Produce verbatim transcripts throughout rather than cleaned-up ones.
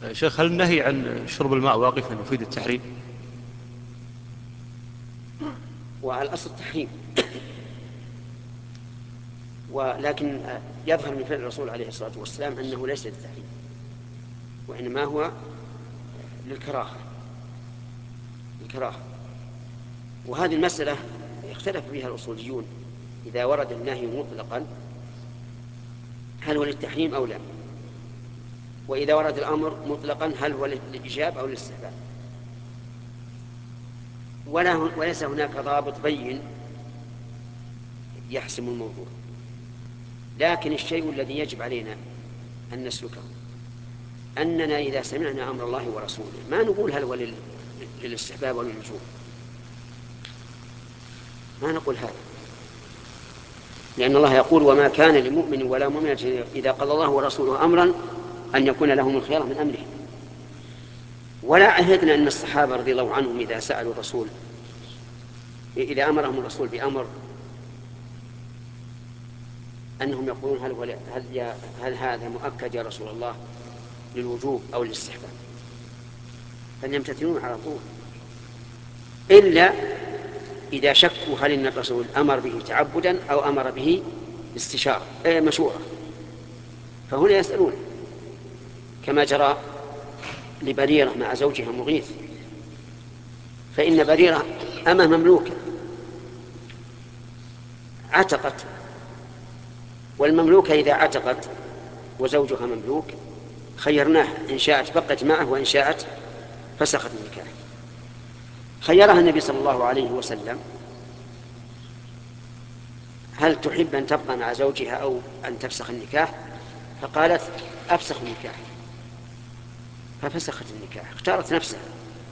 شيخ، هل النهي عن شرب الماء واقفا يفيد التحريم؟ وعلى الأصل التحريم، ولكن يظهر من فعل الرسول عليه الصلاة والسلام أنه ليس للتحريم، وإنما هو للكراهة الكراهة. وهذه المسألة اختلف فيها الأصوليون، إذا ورد النهي مطلقا هل هو للتحريم أو لا، وإذا ورد الأمر مطلقا هل هو للإيجاب أو للاستحباب. ولا وليس هناك ضابط بين يحسم الموضوع، لكن الشيء الذي يجب علينا أن نسلكه أننا إذا سمعنا أمر الله ورسوله ما نقول هل هو للاستحباب أو للوجوب، ما نقول هذا، لأن الله يقول: وما كان لمؤمن ولا مؤمنة إذا قضى الله ورسوله أمرا أن يكون لهم الخيار من أمره. ولا عهدنا أن الصحابة رضي الله عنهم إذا سألوا الرسول، إذا أمرهم الرسول بأمر، أنهم يقولون هل, هل, هل, هل هذا مؤكد يا رسول الله للوجوب أو للاستحباب، فليمتثلون على طول، إلا إذا شكوا هل إن الرسول أمر به تعبدا أو أمر به استشارة أي مشورة، فهنا يسألون، كما جرى لبريرة مع زوجها مغيث. فإن بريرة أمه مملوكة عتقت، والمملوكة إذا عتقت وزوجها مملوك خيرناه، إن شاءت بقت معه وإن شاءت فسخت النكاح. خيرها النبي صلى الله عليه وسلم: هل تحب أن تبقى مع زوجها أو أن تفسخ النكاح؟ فقالت: أفسخ النكاح، ففسخت النكاح، اختارت نفسها.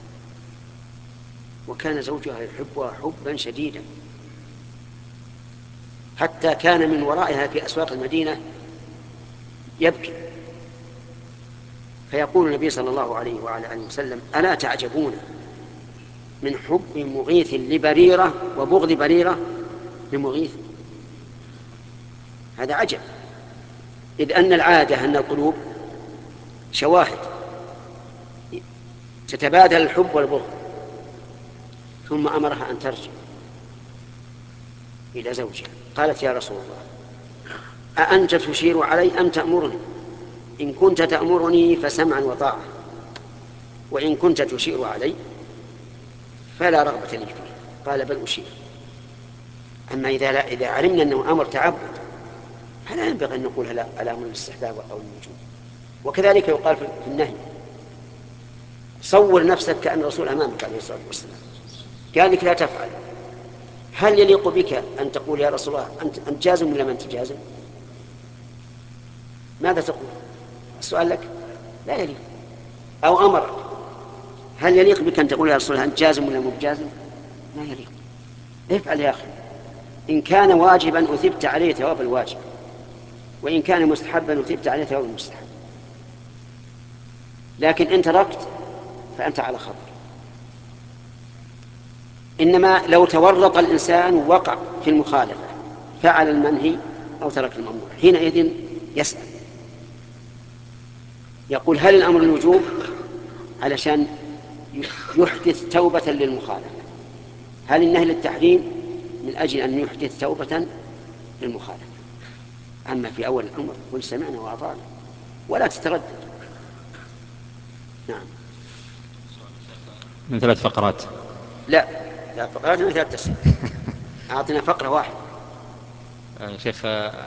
وكان زوجها يحبها حبا شديدا، حتى كان من ورائها في أسواق المدينة يبكي، فيقول النبي صلى الله عليه وعلى آله وسلم: ألا تعجبون من حب مغيث لبريرة وبغض بريرة لمغيث؟ هذا عجب، إذ أن العادة أن القلوب شواهد تتبادل الحب والبغض. ثم أمرها أن ترجع إلى زوجها. قالت: يا رسول الله، أأنت تشير علي أم تأمرني؟ إن كنت تأمرني فسمعا وطاعة، وإن كنت تشير علي فلا رغبة لي فيه. قال: بل أشير. أما إذا, لا إذا علمنا أنه أمر تعبد فلا ينبغي أن نقول هل أمر الاستحباب أو الوجوب. وكذلك يقال في النهي: صور نفسك كأن الرسول أمامك عليه الصلاة والسلام قال لك لا تفعل، هل يليق بك أن تقول يا رسول الله أنت, أنت جازم ولا ما أنت جازم؟ ماذا تقول؟ السؤال لك لا يليق. أو أمرك، هل يليق بك أن تقول يا رسول الله أنت جازم ولا مو بجازم؟ لا يليق. افعل يا أخي، إن كان واجبا أثبت عليه ثواب الواجب، وإن كان مستحبا أثبت عليه ثواب المستحب. لكن إن تركت فأنت على خطر. إنما لو تورط الإنسان ووقع في المخالفة، فعل المنهي أو ترك الممنوع، حينئذ يسأل، يقول: هل الأمر الوجوب؟ علشان يحدث توبة للمخالفة. هل النهي للتحريم؟ من أجل أن يحدث توبة للمخالفة. أما في أول الأمر قل سمعنا وأطعنا ولا تتردد. نعم. من ثلاث فقرات. لا لا فقرات من ثلاث تسعين. أعطنا فقرة واحدة. شيخ،